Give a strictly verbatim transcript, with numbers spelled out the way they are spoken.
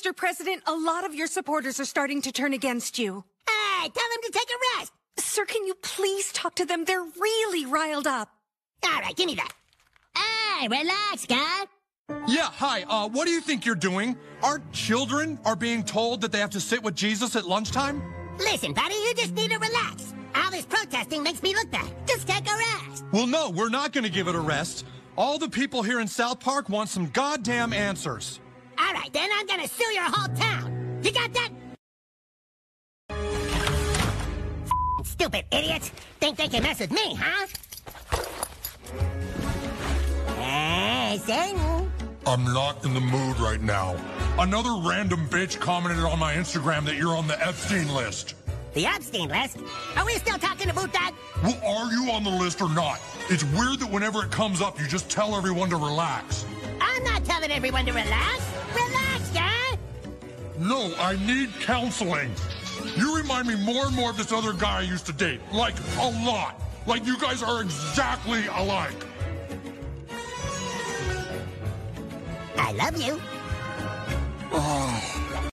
Mister President, a lot of your supporters are starting to turn against you. Hey, tell them to take a rest. Sir, can you please talk to them? They're really riled up. All right, give me that. Hey, relax, guy. Yeah, hi, uh, what do you think you're doing? Our children are being told that they have to sit with Jesus at lunchtime? Listen, buddy, you just need to relax. All this protesting makes me look bad. Just take a rest. Well, no, we're not gonna give it a rest. All the people here in South Park want some goddamn answers. All right, then I'm gonna sue your whole town. You got that? Stupid idiots. Think they can mess with me, huh? Hey, Satan. I'm not in the mood right now. Another random bitch commented on my Instagram that you're on the Epstein list. The Epstein list? Are we still talking about that? Well, are you on the list or not? It's weird that whenever it comes up, you just tell everyone to relax. I'm not telling everyone to relax. Relax, guy. No, I need counseling. You remind me more and more of this other guy I used to date. Like, a lot. Like, you guys are exactly alike. I love you. Oh.